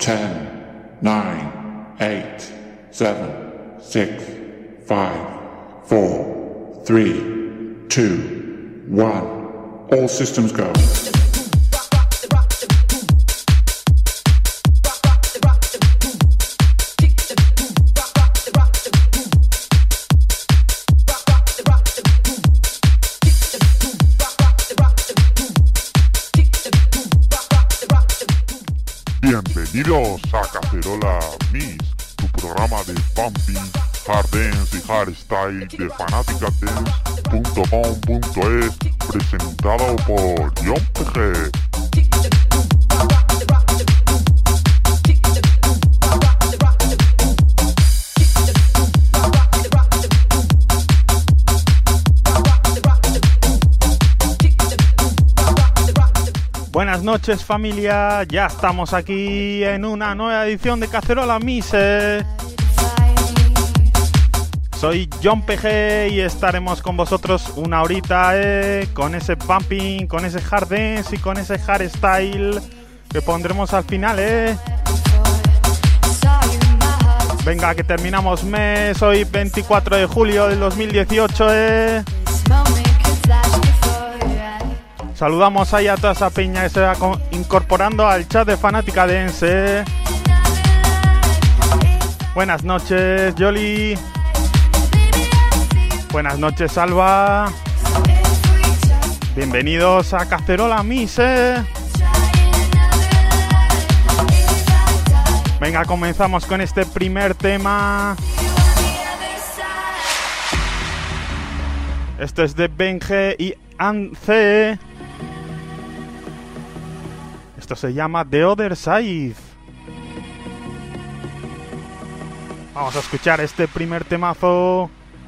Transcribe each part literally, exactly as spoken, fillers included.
ten, nine, eight, seven, six, five, four, three, two, one. All systems go. Bienvenidos a Cacerola Mix, tu programa de pumping, hard dance y hardstyle de fanatica dance punto com punto es, presentado por John P G. Buenas noches, familia, ya estamos aquí en una nueva edición de Cacerola Mise. Soy John P G y estaremos con vosotros una horita eh, con ese bumping, con ese hard dance y con ese hardstyle que pondremos al final. Eh. Venga, que terminamos mes, hoy veinticuatro de julio del dos mil dieciocho. Eh. Saludamos ahí a toda esa peña que se va incorporando al chat de Fanática Dance. Buenas noches, Yoli. Buenas noches, Alba. Bienvenidos a Cacerola Mise. Venga, comenzamos con este primer tema. Esto es de Benje y Ance. Esto se llama The Other Side. Vamos a escuchar este primer temazo.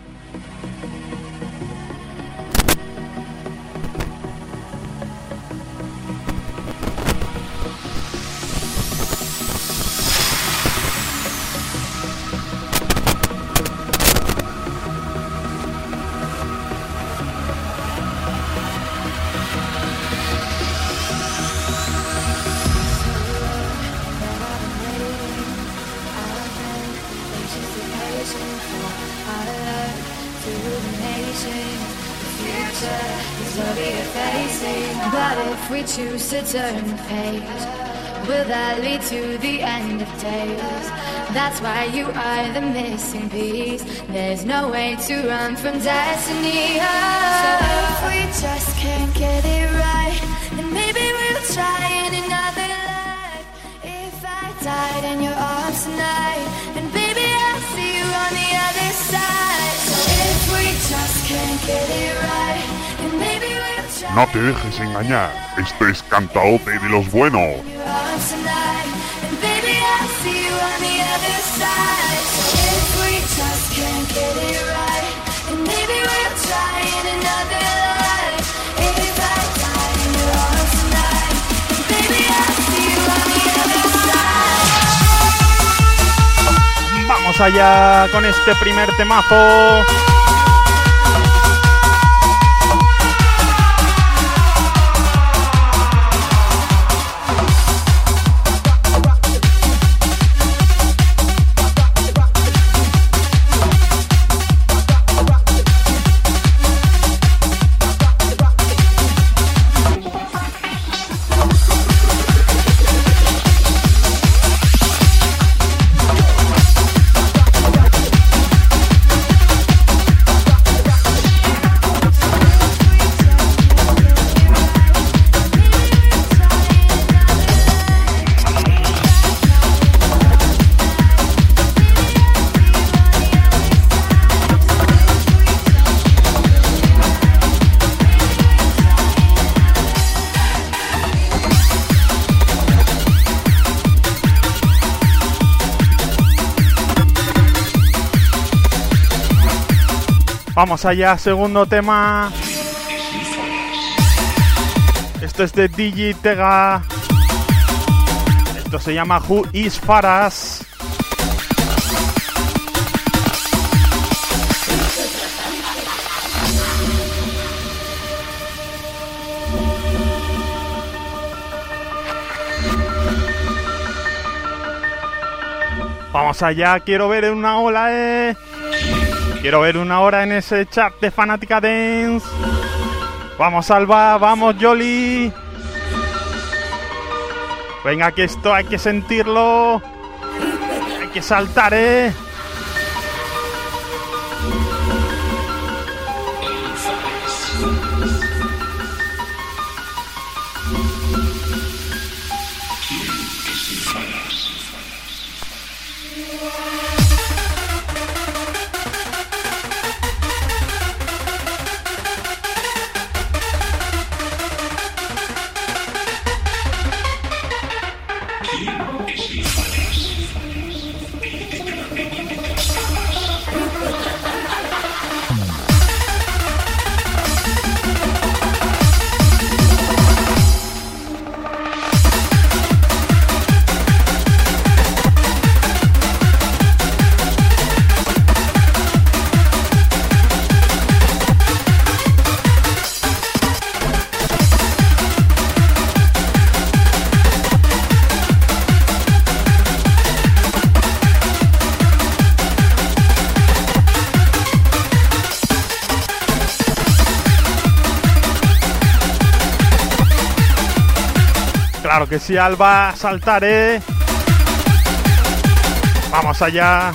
If we choose to turn the page, will that lead to the end of days? That's why you are the missing piece. There's no way to run from destiny. Oh. So if we just can't get it right, then maybe we'll try in another life. If I died in your arms tonight, then baby I'll see you on the other side. So if we just can't get it right, then maybe we'll. No te dejes engañar, esto es Cantaote de los buenos. Vamos allá con este primer temazo. Vamos allá, segundo tema. Esto es de Digitega. Esto se llama Who is Faras. Vamos allá, quiero ver una ola, eh. Quiero ver una hora en ese chat de Fanática Dance. Vamos, Alba, vamos, Yoli. Venga, que esto hay que sentirlo. Hay que saltar, eh. Claro que sí, Alba, saltaré. Vamos allá.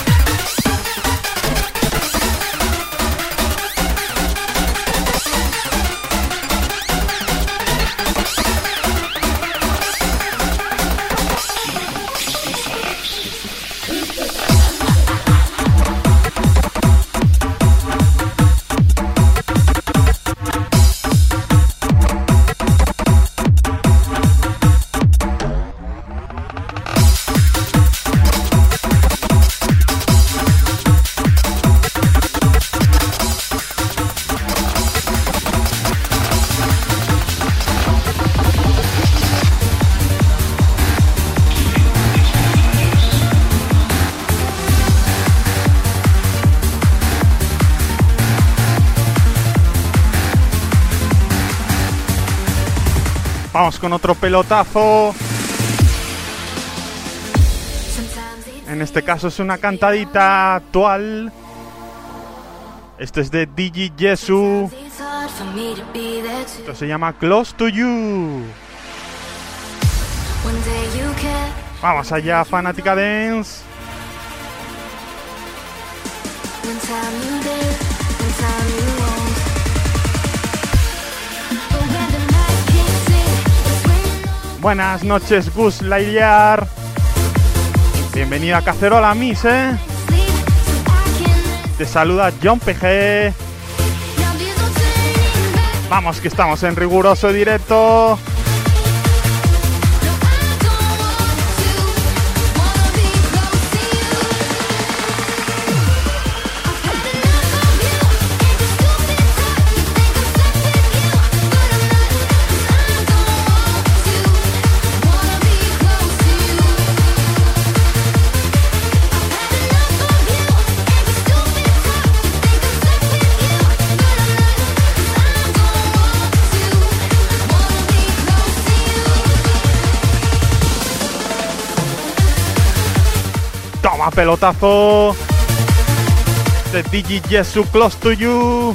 Vamos con otro pelotazo. En este caso es una cantadita actual. Este es de Digi Jesu. Esto se llama Close to You. Vamos allá, Fanática Dance. Buenas noches, Gus Laiar. Bienvenido a Cacerola Miss, eh. Te saluda John P G. Vamos, que estamos en riguroso directo. Toma, pelotazo de Digi Jesu, Close to You.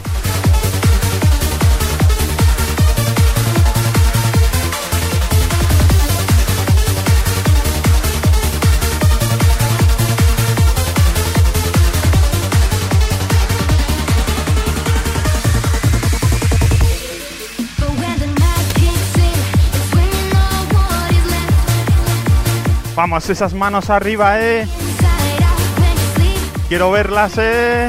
Vamos, esas manos arriba, eh. Quiero verlas, eh.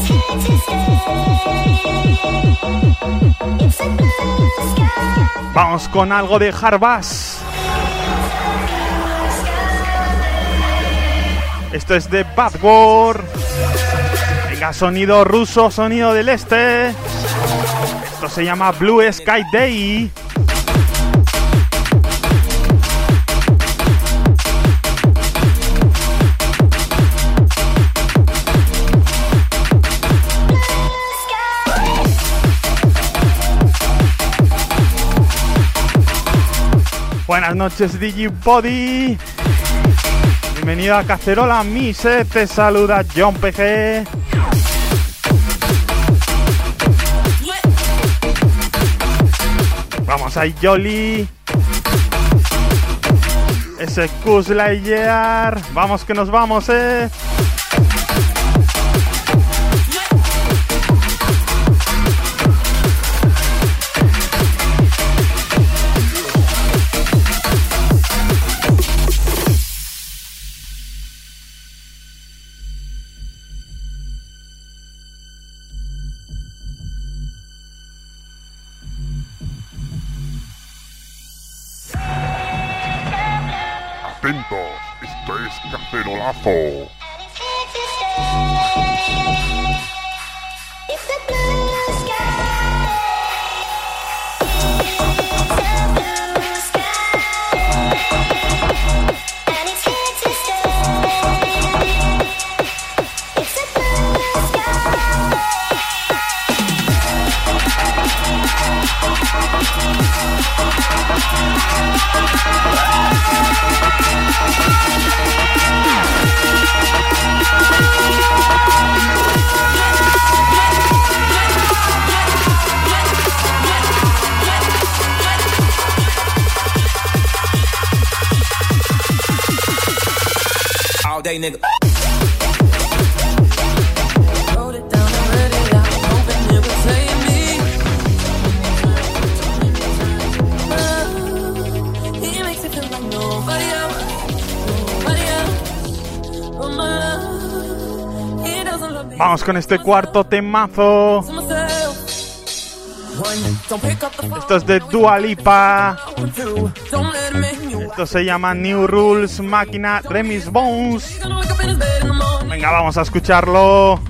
Vamos con algo de hard bass. Esto es de Bad War. Venga, sonido ruso, sonido del este. Esto se llama Blue Sky Day. Buenas noches, Digibody. Bienvenido a Cacerola Mise. Te saluda John P G. Vamos ahí, Jolly. Ese Kuzlayer. Vamos que nos vamos, eh. Atentos, esto es Cacerolazo. Day, nigga. Vamos con este cuarto temazo. Esto es de Dua Lipa. Esto se llama New Rules Máquina Remix Bones. Venga, vamos a escucharlo.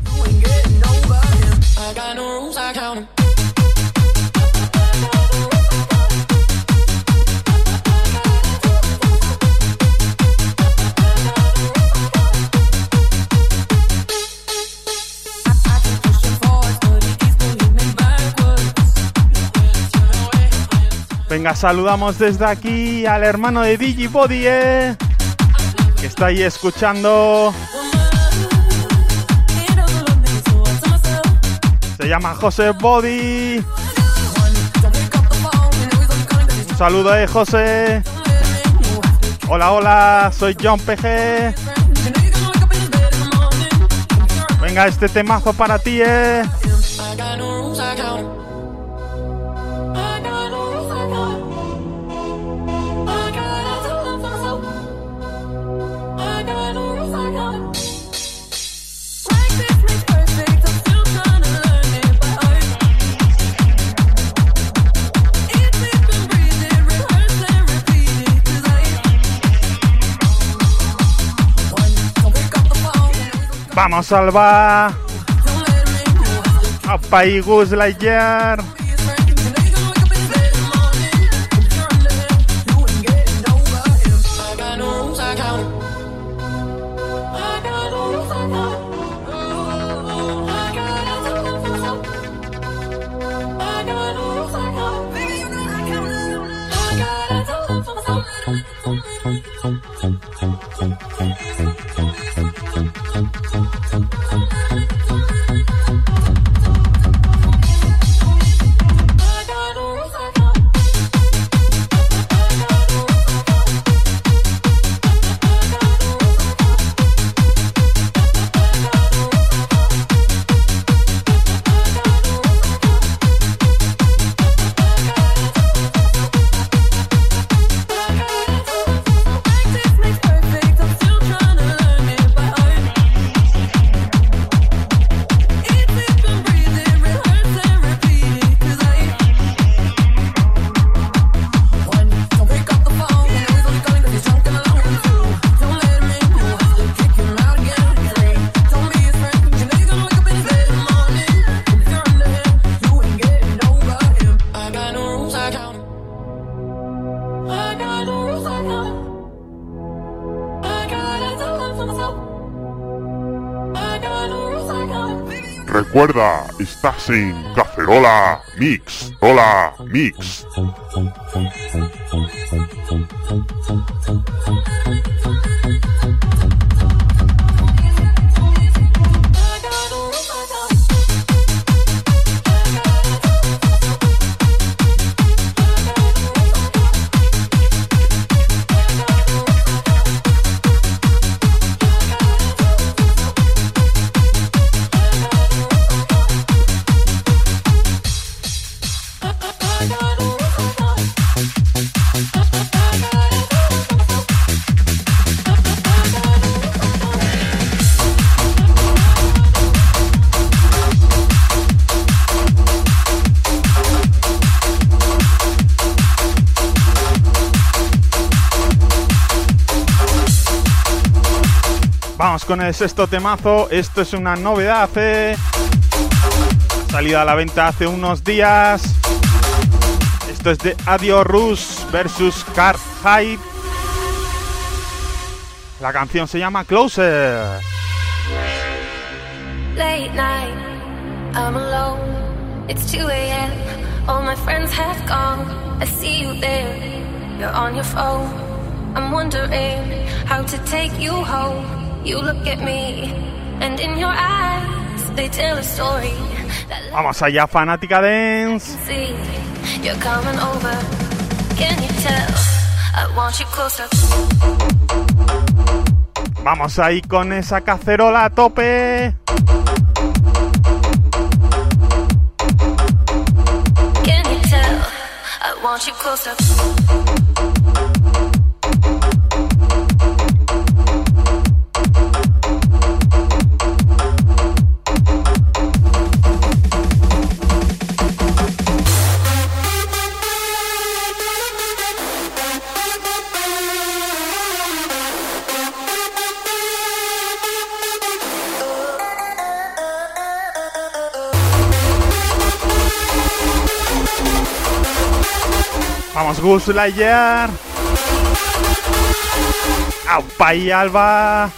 Venga, saludamos desde aquí al hermano de Digibody, eh, que está ahí escuchando. Se llama José Body. Un saludo, eh, José. Hola, hola, soy John P G. Venga, este temazo para ti, eh. Vamos, Salva. Apa y Kuzlayer. Recuerda, estás en Cacerola Mix. Hola, Mix. Vamos con el sexto temazo. Esto es una novedad, ¿eh? Salida a la venta hace unos días. Esto es de Adio Rus versus Car Hype. La canción se llama Closer. Late night, I'm alone. It's two a.m. All my friends have gone. I see you there. You're on your phone. I'm wondering how to take you home. You look at me, and in your eyes, they tell a story. Vamos allá, fanática dance. See, you're coming over. Can you tell? I want you closer. Vamos ahí con esa cacerola a tope. Can you tell? I want you closer. Vamos, Gus Lightyear. ¡Aupa y Alba!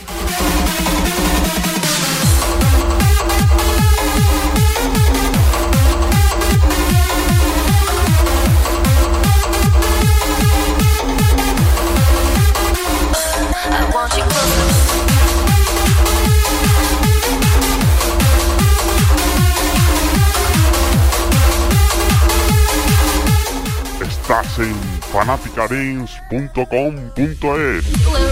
Estás en fanaticadance punto com punto es.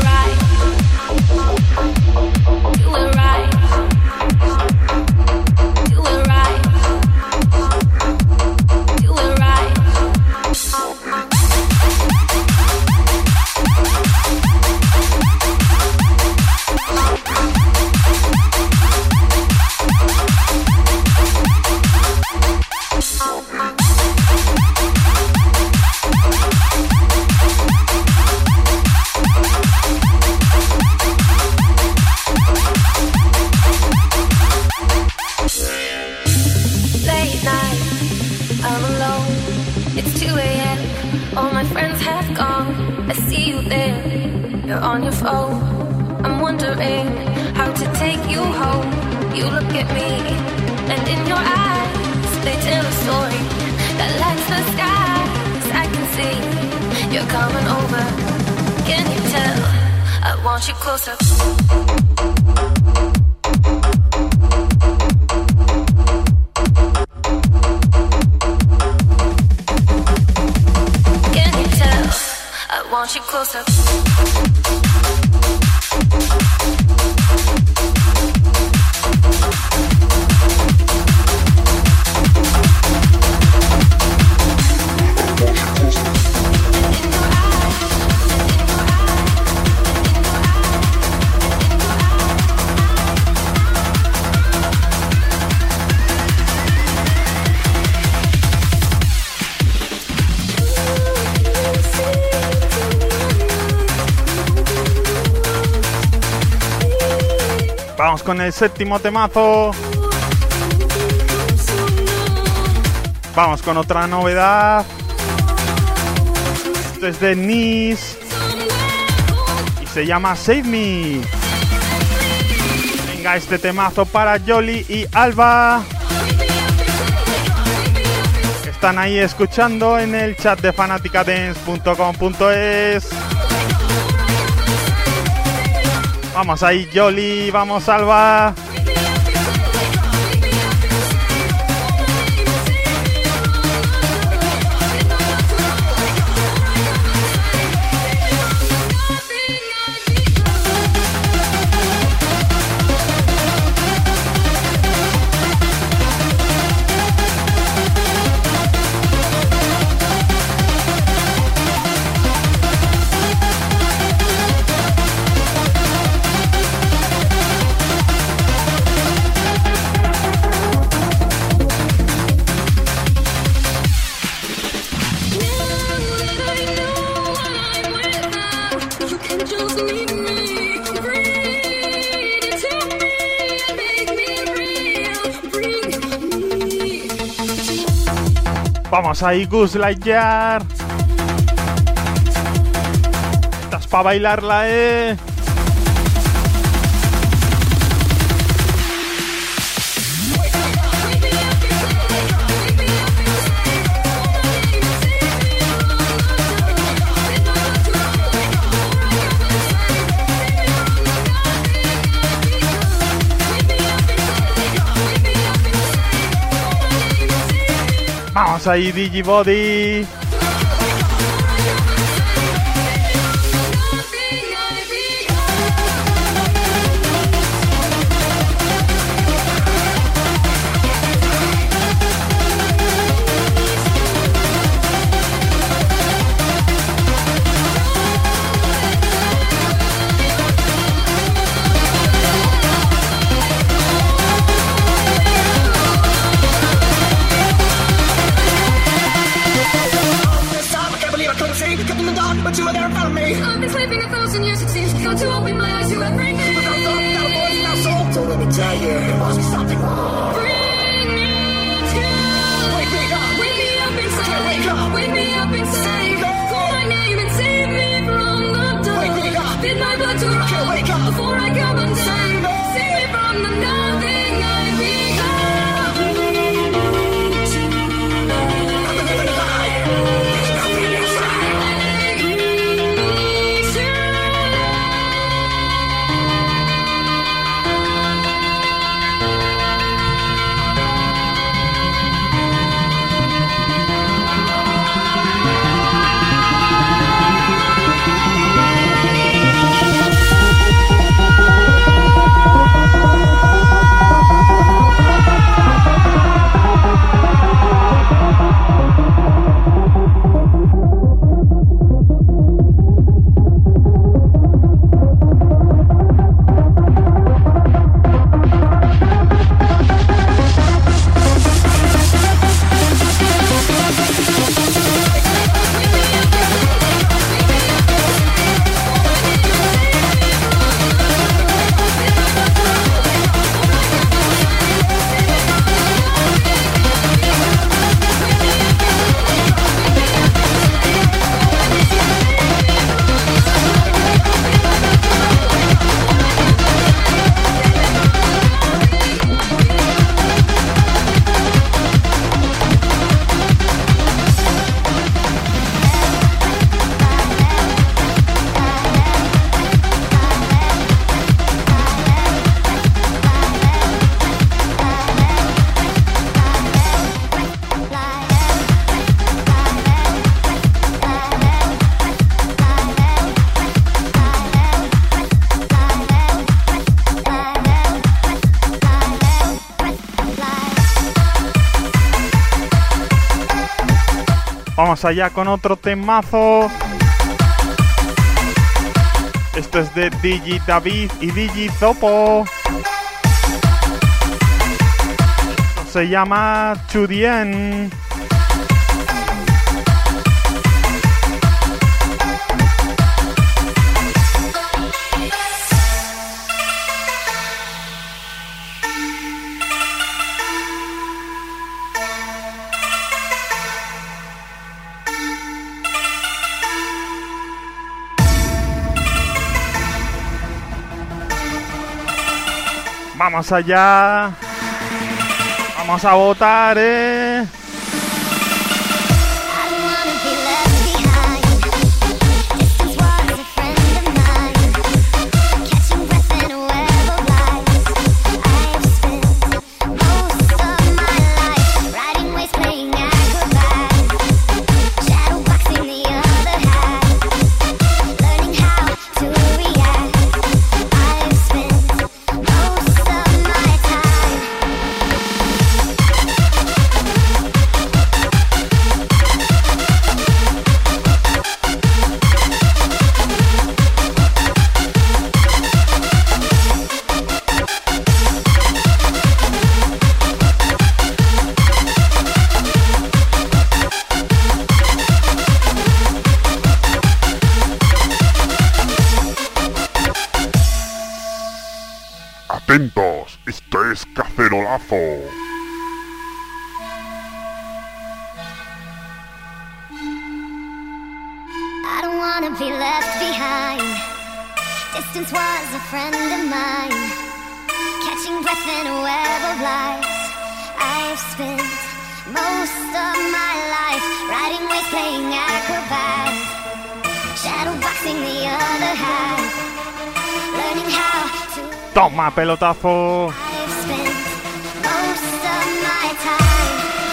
Vamos con el séptimo temazo. Vamos con otra novedad. Esto es de Nice y se llama Save Me. Venga, este temazo para Jolly y Alba. Están ahí escuchando en el chat de fanaticadance punto com punto es. Vamos ahí, Jolly, vamos, Alba. Vamos ahí, Gus Lightyear. Estás para bailarla, eh. Vamos ahí, Digibody. But you were there in front of me. I've been sleeping a thousand years, it seems. Got to open my eyes to everything. Without thought, without a voice, without soul. So let me tell you, there must be something wrong. Bring me to. Wake me up. Wake me up inside. Wake up. Wake me up inside. Call my name and save me from the dark. Wake me up. Bid my blood to run. Wake up before I come undone. Save me from the nothing I become. Bring me to. I'm the living lie. There's nothing inside. Vamos allá con otro temazo. Esto es de Digi David y Digi Zopo. Esto se llama Chudien. Vamos allá. Vamos a votar, eh. Atentos, esto es Cacerolazo. I don't wanna be left behind. Distance was a friend of mine. Catching breath in a web of lies. I've spent most of my life riding waves, playing acrobat, shadowboxing the other half, learning how to. Toma, pelotazo. I've spent most of my time.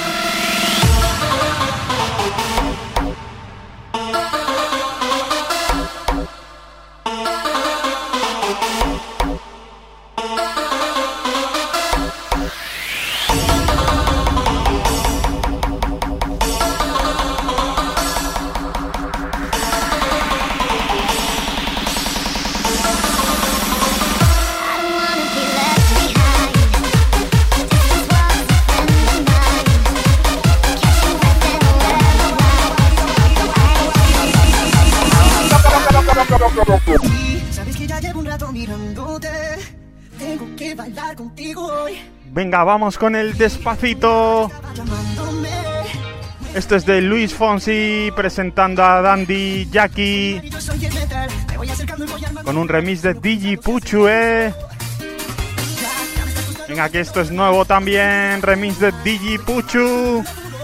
Sabes que ya llevo un rato mirándote. Tengo que bailar contigo hoy. Venga, vamos con el Despacito. Esto es de Luis Fonsi presentando a Dandy Jackie con un remix de Digi Puchu, eh. Venga, que esto es nuevo también, remix de Digi Puchu.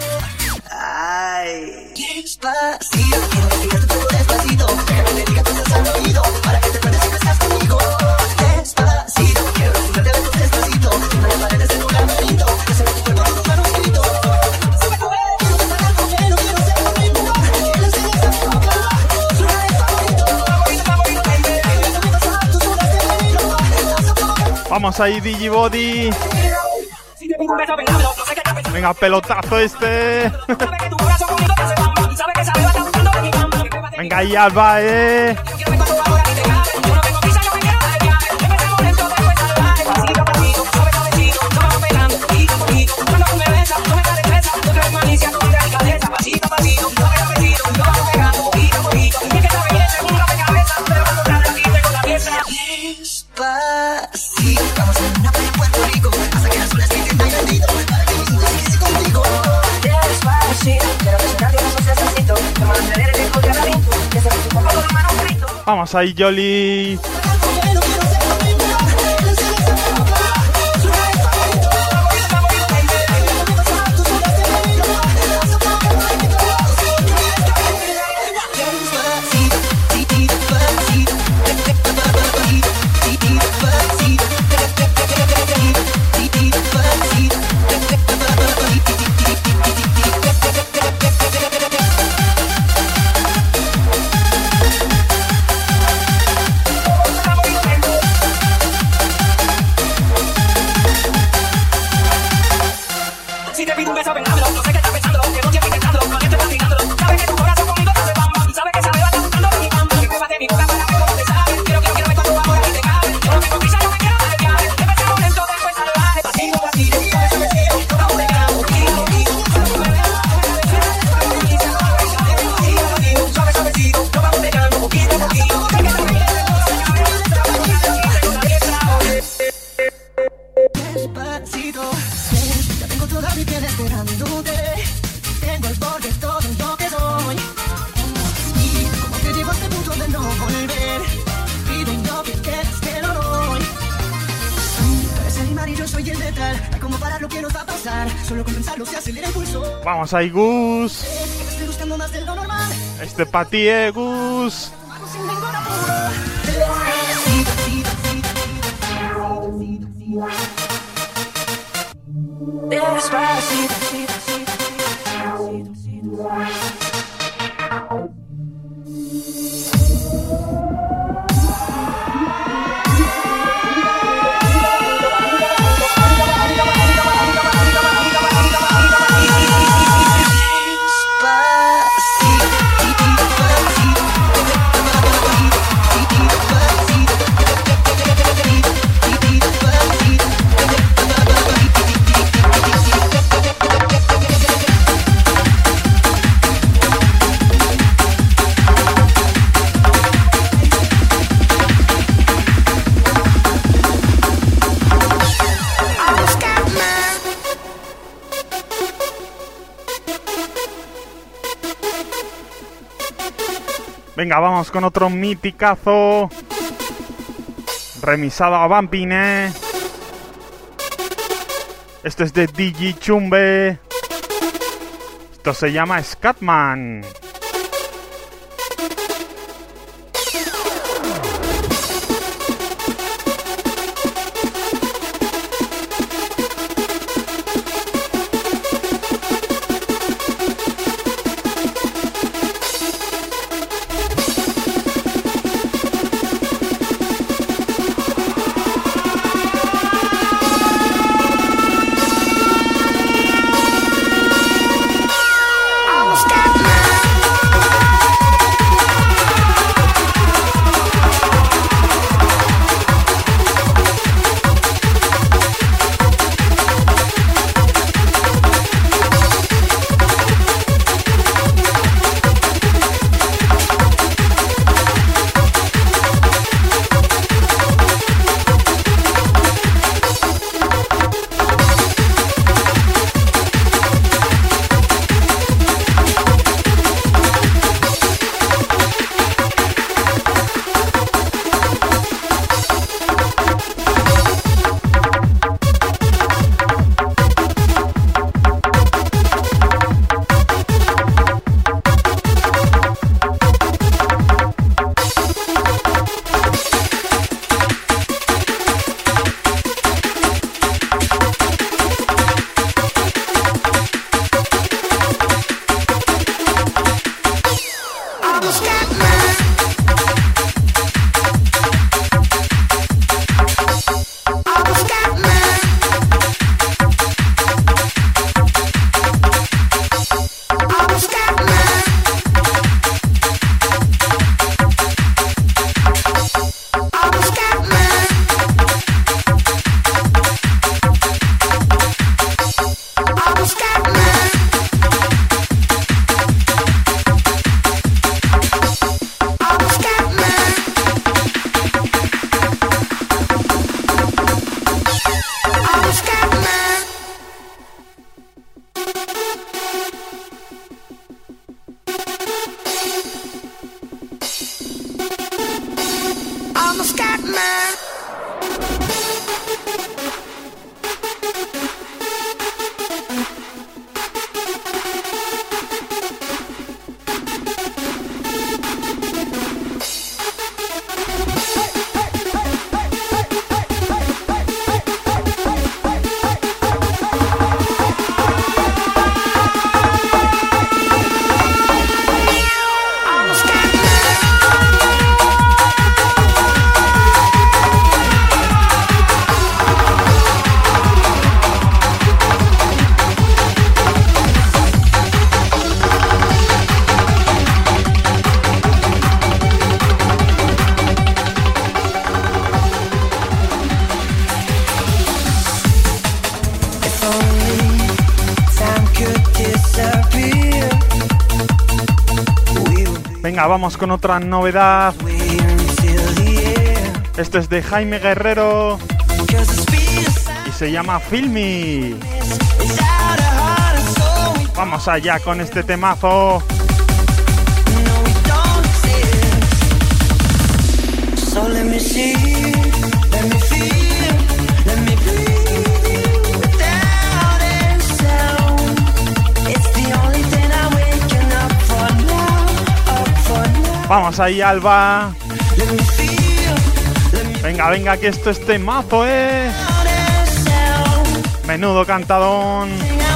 Ay, despacito, quiero decirte todo despacito. Déjame que diga cosas al oído para que te acuerdes que estás conmigo. Despacito, quiero decirte de todo despacito. No hay paredes en un laberinto, que se ve tu cuerpo con un manuscrito. Sube tu vez, quiero besar algo que no quiero ser un ritmo. Que le enseñes a mi boca, su lugar es favorito. Favorito, favorito, baby. Déjame pasar tus horas de verano. Vamos ahí, Digibody. Si te pido un beso, vengámelo, no sé qué está pensando. Venga, pelotazo este. Venga ahí, Alba, eh. Despacito, vamos a una playa en Puerto Rico, hasta que las olas griten ay bendito, para que mi mundo se quede contigo. Despacito, quiero presionarte con esos despacito, te mandaré el tiempo de laberinto, que se ve tu cuerpo con un manuscrito. Vamos ahí, Jolly. Si te pido un beso, vengámelo, no sé qué estás pensando, que no tienes que intentarlo, no estoy fascinándolo. Sabes que tu corazón conmigo te hace bamba, y sabes que sabe bastante buscando mi bamba. Que pruebas de mi boca para ver cómo te sabe. Quiero, quiero, quiero ver cuánto amor a ti te cabe. Yo no tengo prisa, yo me quiero dar el viaje. Empecemos lento, después salvaje. Pasito, pasito, suave, suavecito, no vamos de grado, poquito, poquito. Solo tú me ves, suave, suavecito, no vamos de grado, poquito, poquito. Despacito, ya tengo toda mi piel esperándote. Tengo el borde de todo lo que soy. Y como te llevo a este punto de no volver, pido lo que quieras, te lo doy. Tú eres el cómo parar lo que nos va a pasar. Solo con pensarlo se acelera el pulso. Vamos ahí, Gus. Me estoy gustando más de lo normal. Este pa' ti, eh, Gus. Sin ningún apuro. Despacito, despacito, despacito. Venga, vamos con otro miticazo. Remisado a Vampine. Esto es de D J Chumbe. Esto se llama Scatman. Venga, vamos con otra novedad. Esto es de Jaime Guerrero y se llama Feel Me. Vamos allá con este temazo. So let me see, let me feel, let me breathe you without Vamos ahí, Alba. Venga, venga, que esto es temazo, eh. Menudo cantadón.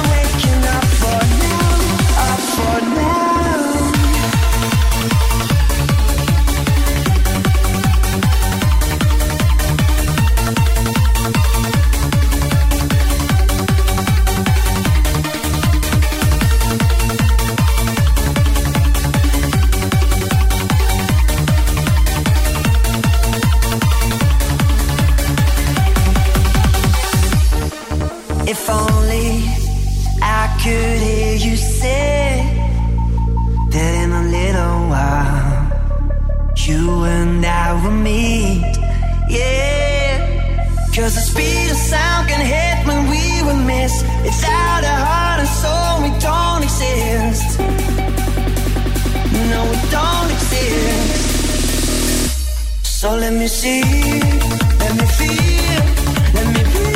If only I could hear you say that in a little while you and I will meet, yeah. Cause the speed of sound can hit when we will miss. Without a heart and soul we don't exist. No, we don't exist. So let me see, let me feel, let me breathe.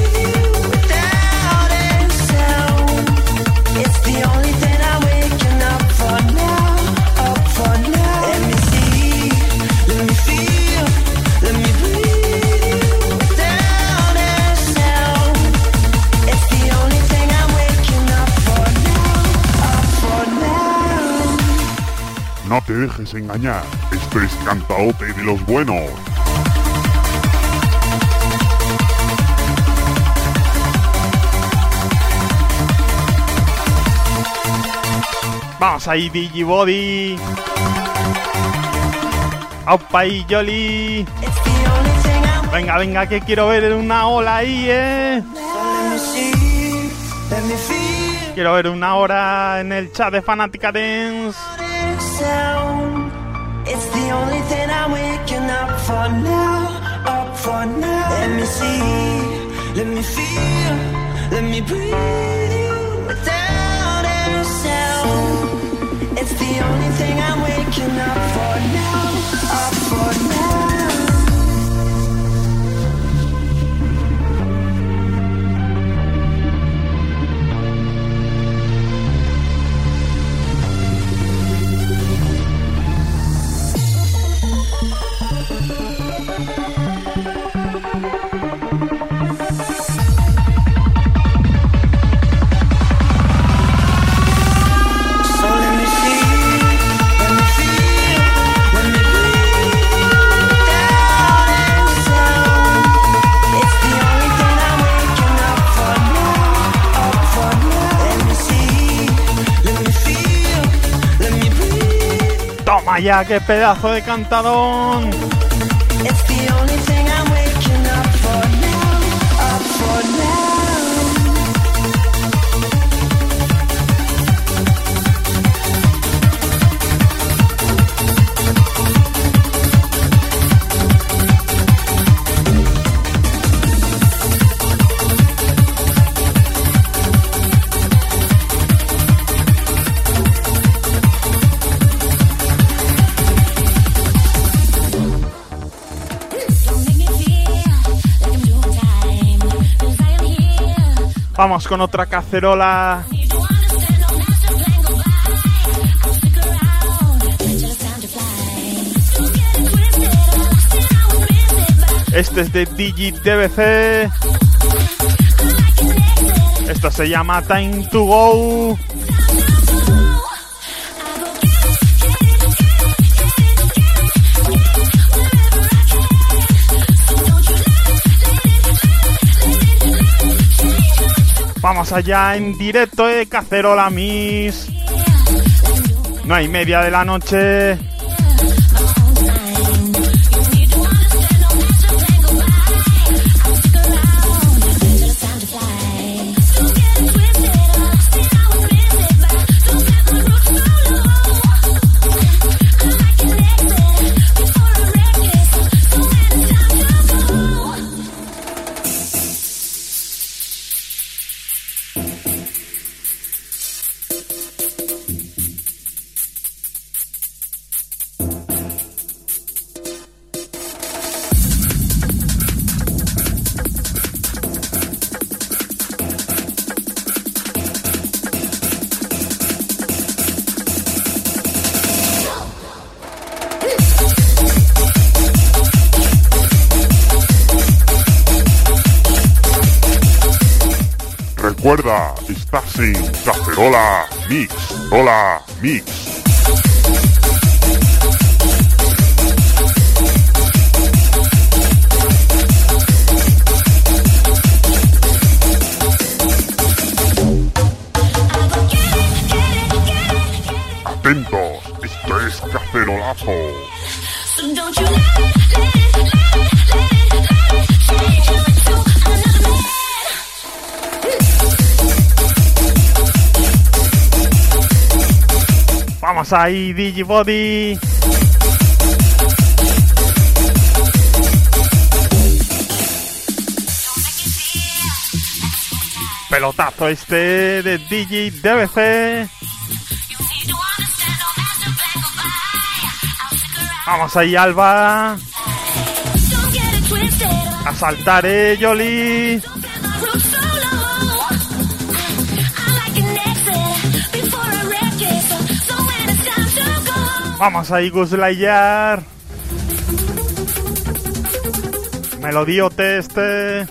It's the only thing I'm waking up for now, up for now. Let me see, let me feel, let me breathe without a sound. It's the only thing I'm waking up for now, up for now. No te dejes engañar, esto es Cantaote de los buenos. Vamos ahí, Digibody. Aupa y Yoli. Venga, venga, que quiero ver una ola ahí, eh. Quiero ver una hora en el chat de Fanática Dance. It's the only thing I'm waking up for now, up for now. Let me see, let me feel, let me breathe you without a sound. It's the only thing I'm waking up for now, up for now. Toma ya, qué pedazo de cantadón. It's the only thing I'm waking up for now, up for now. Vamos con otra cacerola. Este es de DigiDBC. Esto se llama Time to Go. Vamos allá en directo de Cacerola Miss. No hay media de la noche. Recuerda, estás en Cacerola Mix. Hola, Mix. Atentos, esto es Cacerolazo. Vamos ahí, Digibody. Pelotazo este de Digi D B C. Vamos ahí, Alba. A saltar, eh, Yoli. Vamos ahí, Guslayar. Melodiote este.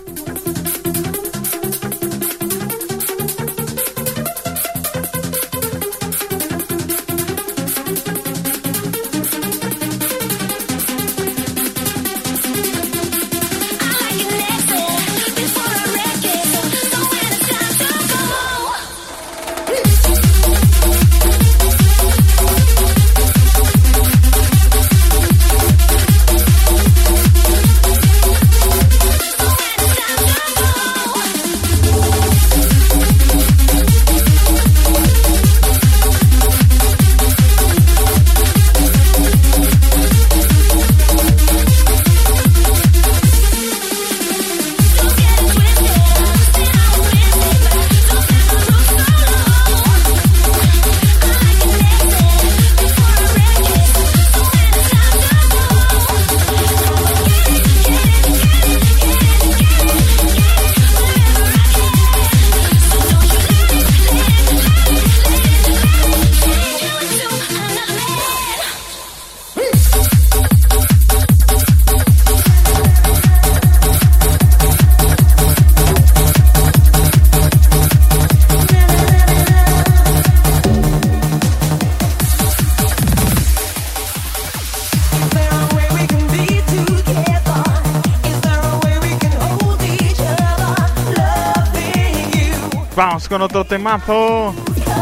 Vamos con otro temazo.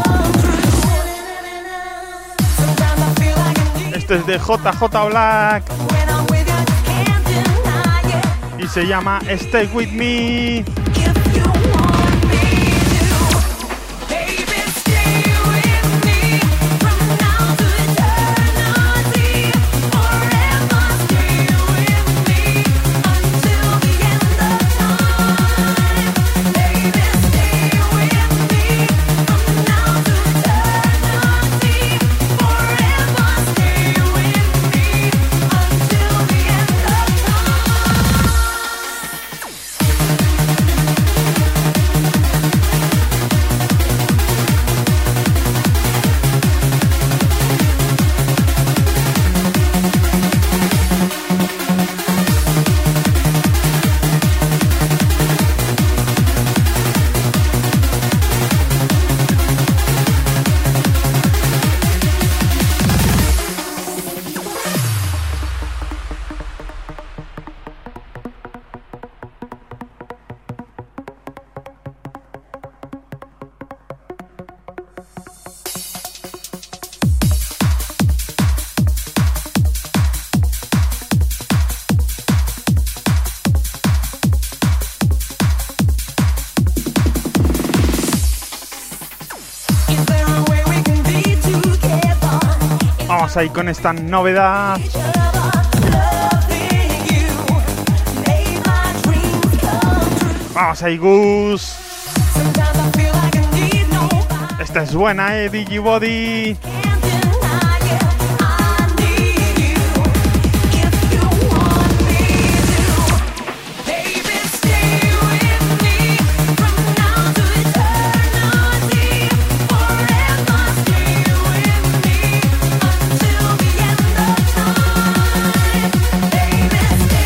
Este es de J J Black y se llama Stay With Me. Vamos ahí con esta novedad. Vamos ahí, Gus. Esta es buena, eh, Digibody.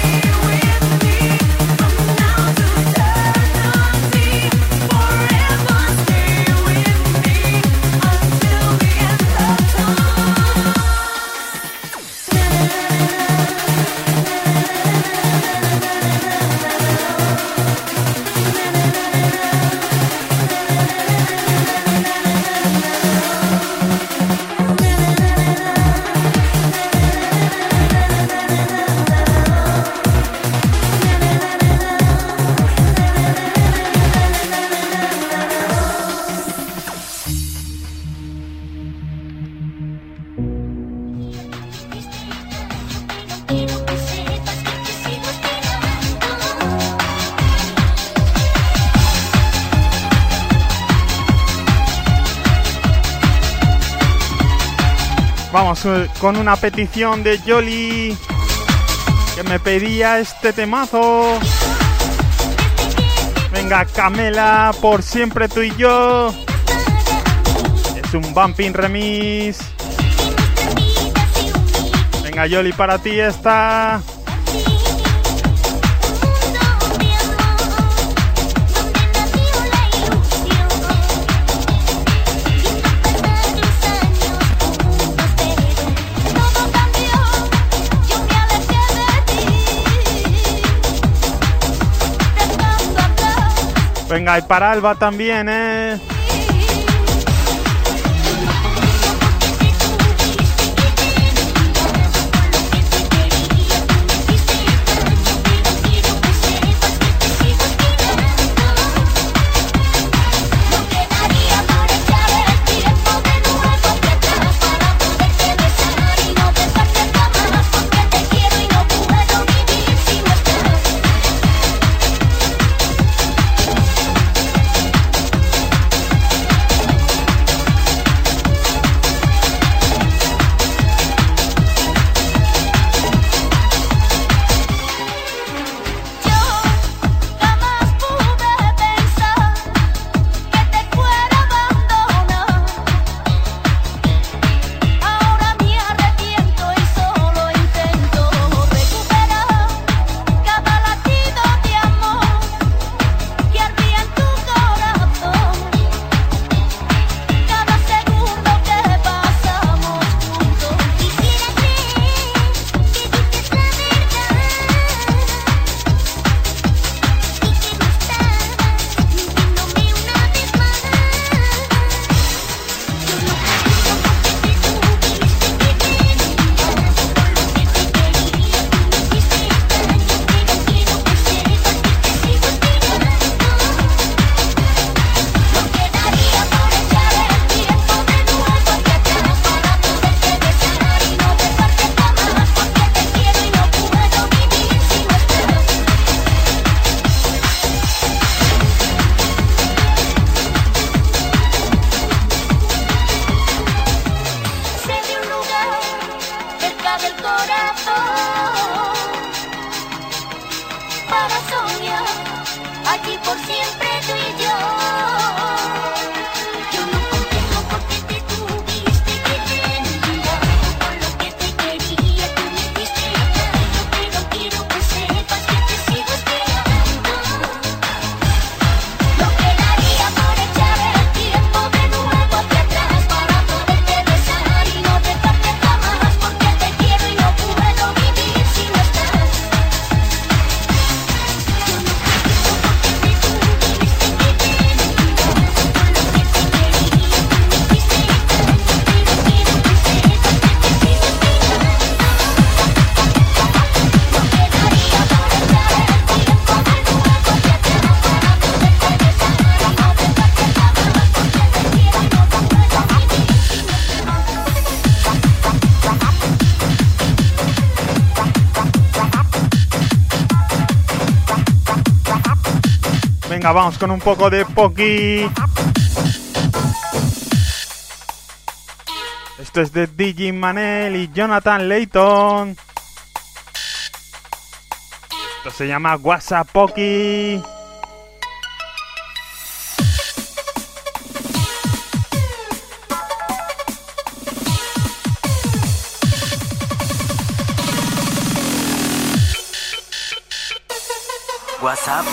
Forever Vamos con una petición de Yoli, que me pedía este temazo. Venga, Camela, por siempre tú y yo. Es un bumping remix. Venga, Yoli, para ti está. Venga, y para Alba también, ¿eh? Venga, vamos con un poco de Poki. Esto es de D J Manel y Jonathan Layton. Esto se llama WhatsApp Poki. WhatsApp.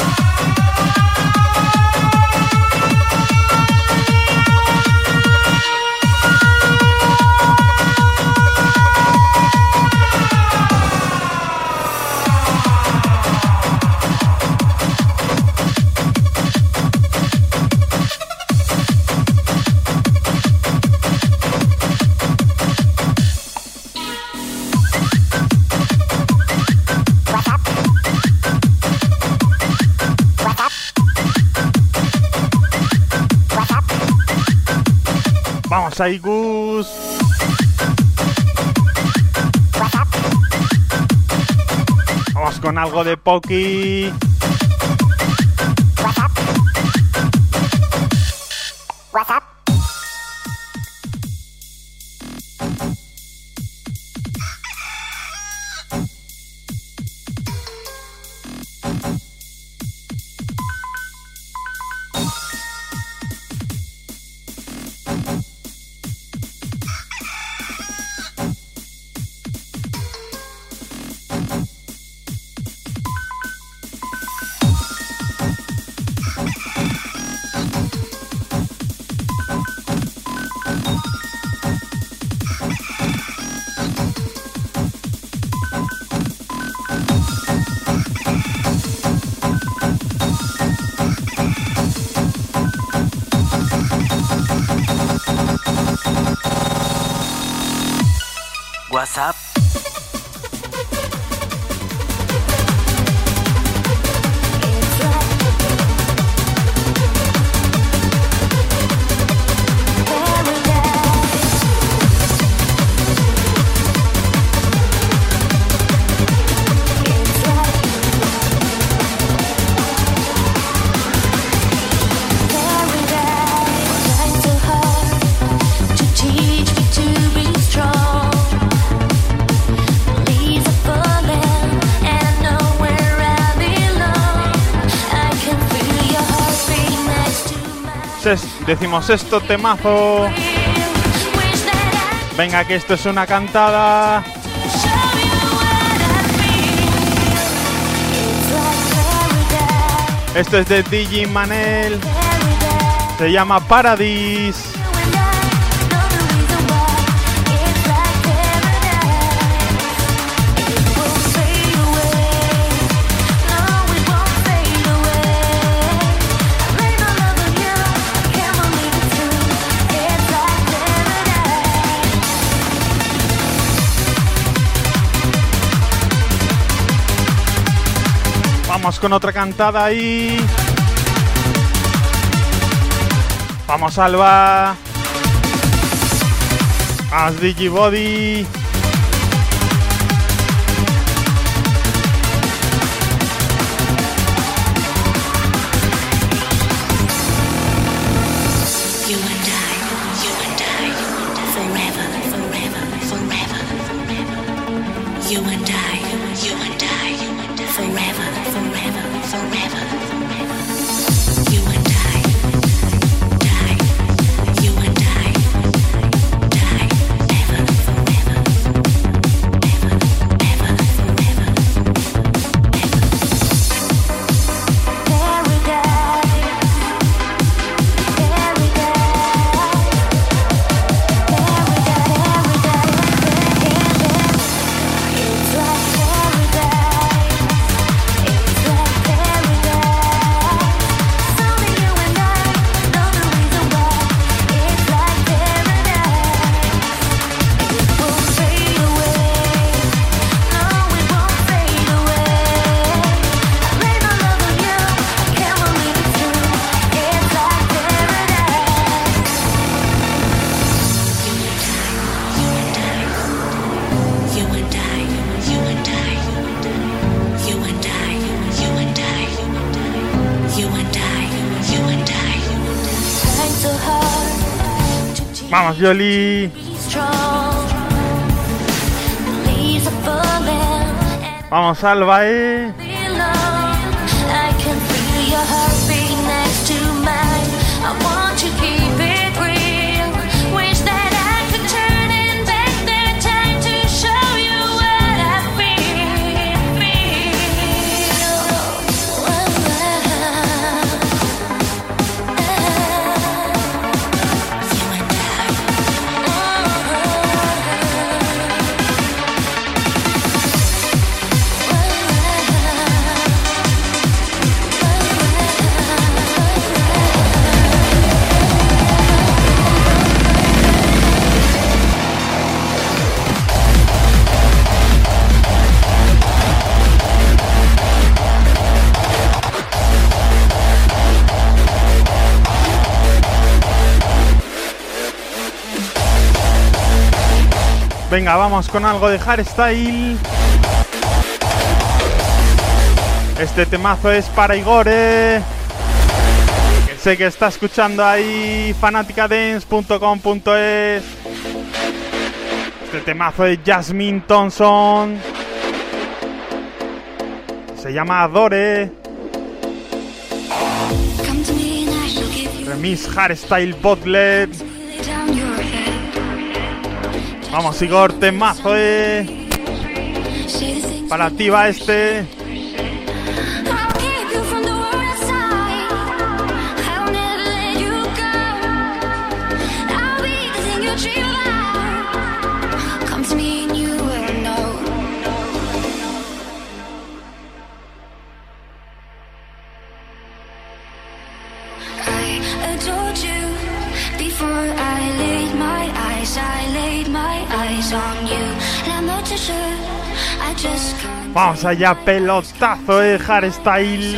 Vamos ahí, Gus. Vamos con algo de Poki. WhatsApp. What's up? Decimos esto, temazo. Venga, que esto es una cantada. Esto es de D J Manel. Se llama Paradise. Vamos con otra cantada ahí. Vamos, Alba. As Digibody. Vamos, Yoli. Vamos, Alba, eh. Venga, vamos con algo de hardstyle. Este temazo es para Igore, que sé que está escuchando ahí fanatica dance punto com punto es. Este temazo de Jasmine Thompson. Se llama Adore. Remix hardstyle botlet. Vamos, Igor, temazo, eh. Para ti va este. Before I laid my eyes, I laid my eyes on you. Vamos allá, pelotazo de hardstyle.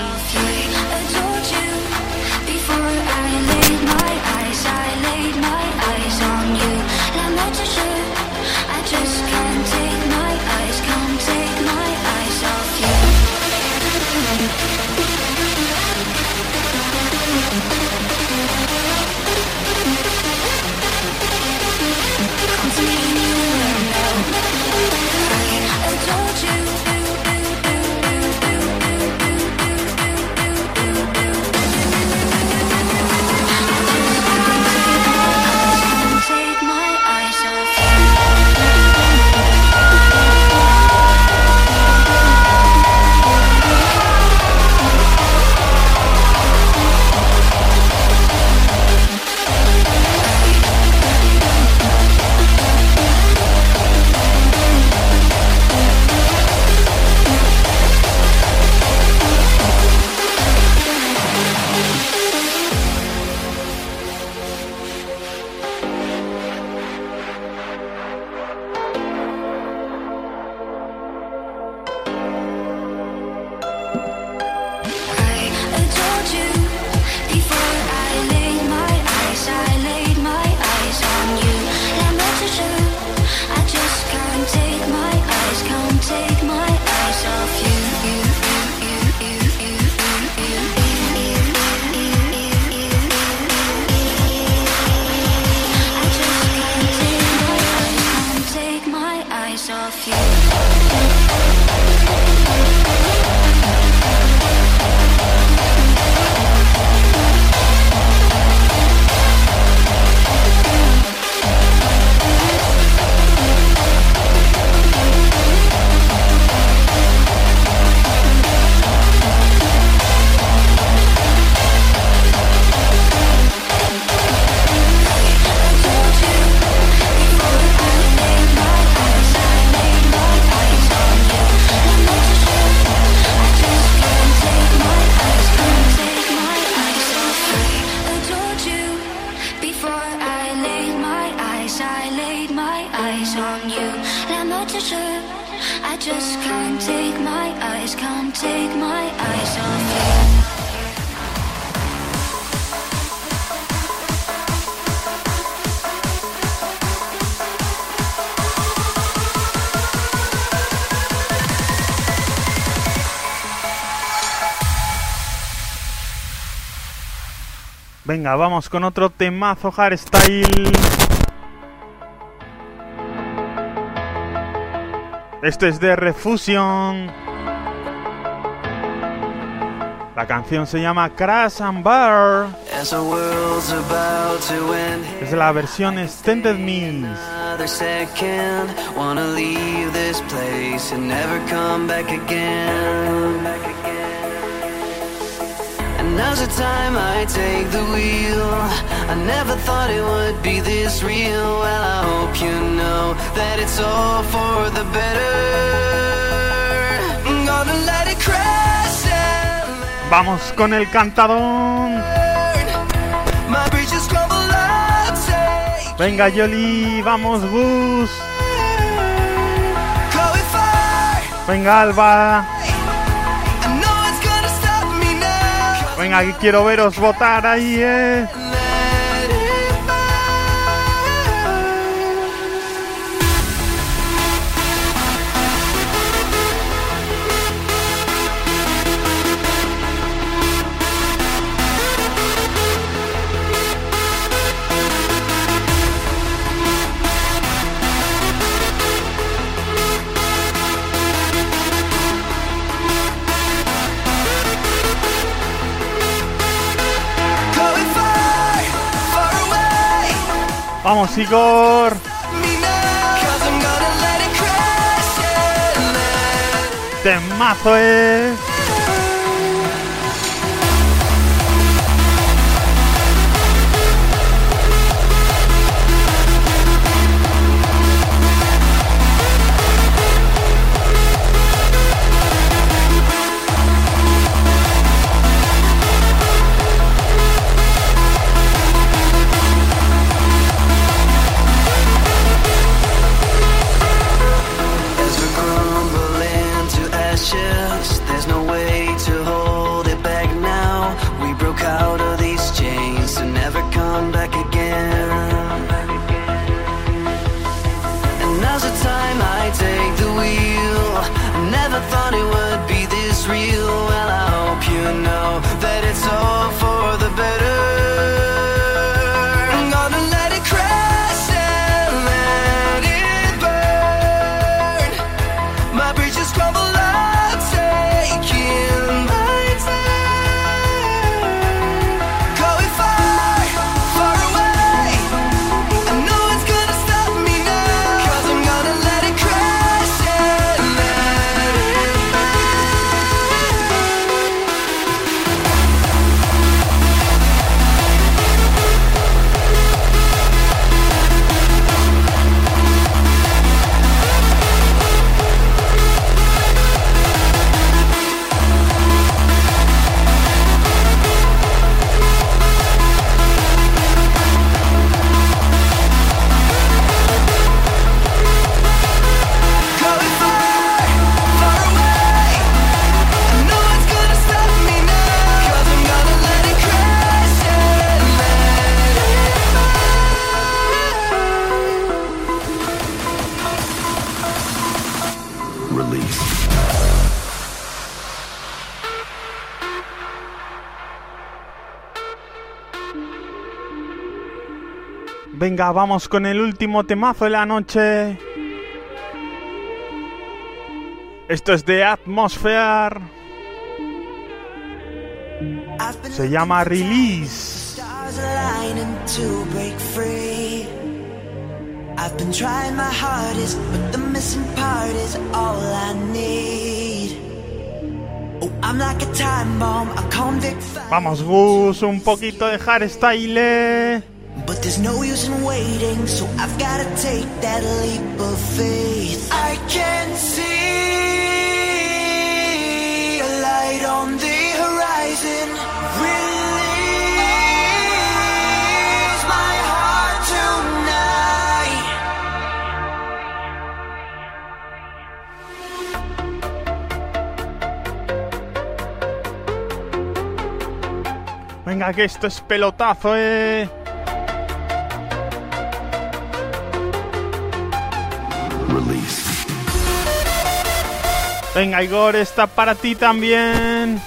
Venga, vamos con otro temazo hardstyle. Esto es de Refusion. La canción se llama Crash and Burn. Es la versión Extended Mix. Now's the time I take the wheel. I never thought it would be this real. Well, I hope you know that it's all for the better. I'm gonna let it crash and let Vamos con el cantadón. my bridges crumble up, take Venga, Yoli, vamos, Gus. Chloe Fire. Venga, Alba. I know it's gonna stop me now. Venga, que quiero veros votar ahí, eh. Let it Chloe Fire, far away. Vamos, Igor. Me now, 'cause I'm gonna let it crash and let Temazo, eh. As Venga, vamos con el último temazo de la noche. Esto es de Atmosphere. Se llama Release. I've been trying my hardest, but the missing part is all I need. Oh, I'm like a time bomb, a convict fire. Vamos, Gus, un poquito de hardstyle. But there's no use in waiting, so I've gotta take that leap of faith. I can see a light on the horizon. Release my heart tonight. Venga, que esto es pelotazo, eh. Release. Venga, Igor, está para ti también.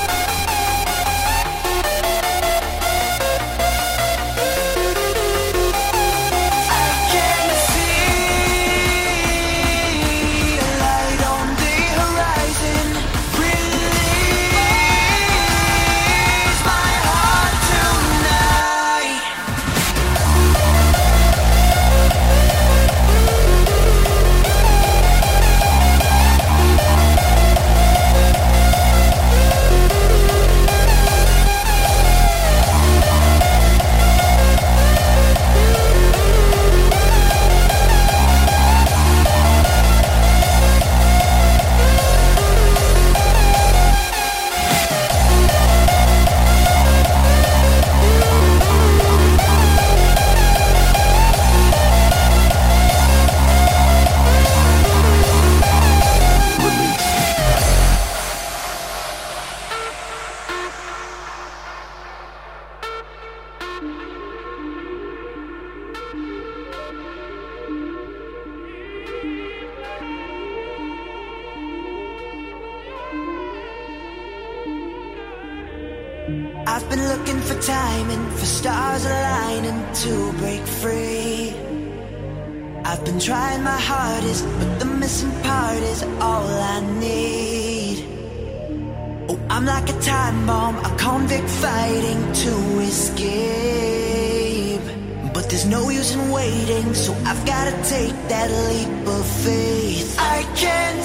I've been looking for timing, for stars aligning to break free. I've been trying my hardest, but the missing part is all I need. Oh, I'm like a time bomb, a convict fighting to escape. But there's no use in waiting, so I've gotta take that leap of faith. I can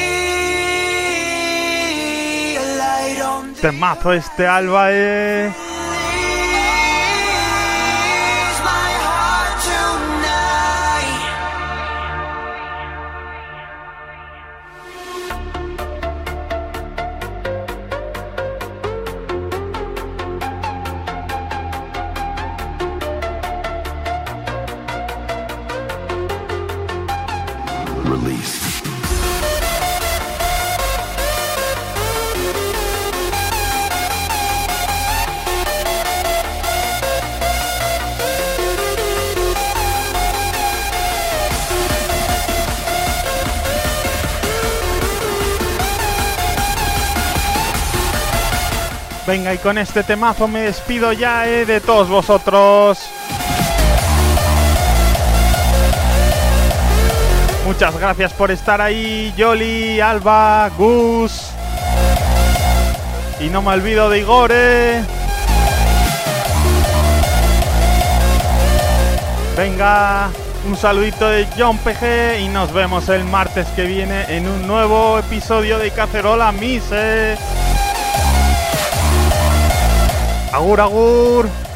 see a light on the Temazo este, Alba, eh. Venga, y con este temazo me despido ya, eh, de todos vosotros. Muchas gracias por estar ahí, Yoli, Alba, Gus. Y no me olvido de Igor, eh. Venga, un saludito de John P G y nos vemos el martes que viene en un nuevo episodio de Cacerola Miss, eh. Agur, agur.